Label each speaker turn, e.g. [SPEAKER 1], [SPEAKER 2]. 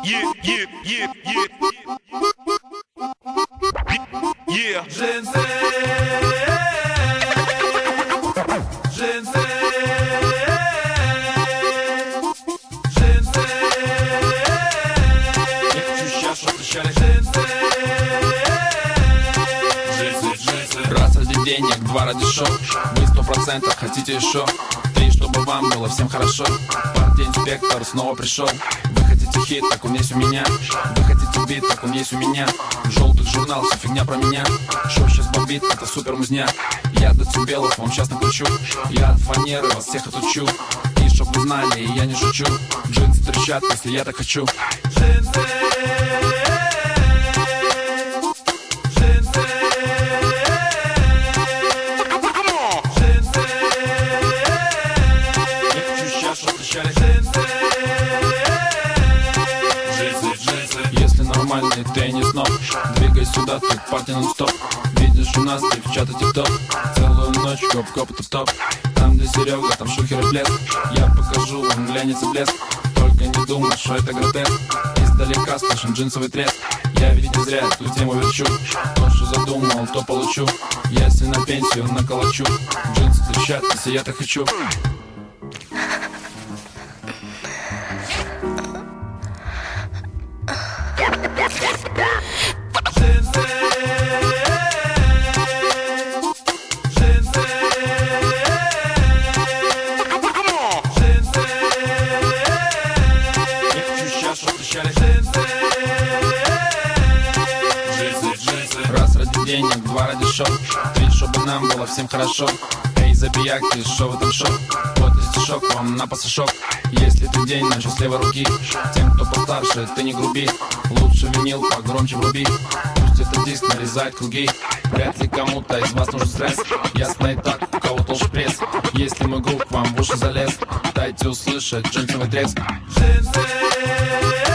[SPEAKER 1] Yeah, yeah, yeah, yeah. Yeah.
[SPEAKER 2] Джинсы, джинсы, джинсы.
[SPEAKER 1] Я хочу сейчас, чтоб кричали
[SPEAKER 2] Джинсы,
[SPEAKER 1] джинсы.
[SPEAKER 3] Раз ради денег, два ради шоу. Вы 100% хотите еще. Три, чтобы вам было всем хорошо. Партия-инспектор снова пришел. Вы хотите хит, так он есть у меня. Вы хотите бит, так он есть у меня. Желтых журнал, все фигня про меня. Шоу сейчас бомбит, это супер музня. Я до децибелов вам сейчас накручу. Я от фанеры вас всех отучу. И чтоб вы знали, я не шучу. Джинсы трещат, если я так хочу.
[SPEAKER 2] джинсы, джинсы, джинсы.
[SPEAKER 1] Я хочу сейчас, чтоб кричали
[SPEAKER 2] Джинсы,
[SPEAKER 1] джинсы.
[SPEAKER 3] Если нормальный теннис, но двигай сюда, тут парти нон-стоп. Видишь, у нас девчата тип-топ. Целую ночь, гоп-гоп, топ-топ. Там, где Серега, там шухер и блеск. Я покажу вам глянец и блеск. Только не думай, что это гротеск. Издалека слышен джинсовый треск. Я ведь не зря эту тему верчу. То, что задумал, то получу. Если на пенсию наколочу. Джинсы трещат, если я так хочу.
[SPEAKER 2] джинсы, джинсы, джинсы.
[SPEAKER 1] Я хочу сейчас, чтоб кричали
[SPEAKER 2] Джинсы,
[SPEAKER 1] джинсы.
[SPEAKER 3] Раз ради денег, два ради шоу. Три, чтобы нам было всем хорошо. Эй, забияки, шо в этом шоу? Вот и стишок вам на пасашок. Если ты день начал с левой руки, тем, кто постарше, ты не груби. Лучше винил погромче вруби. Пусть этот диск нарезает круги. Вряд ли кому-то из вас нужен стресс. Ясно и так, у кого толще пресс. Если мой груб к вам в уши залез, дайте услышать джинсовый треск.
[SPEAKER 2] джинсы.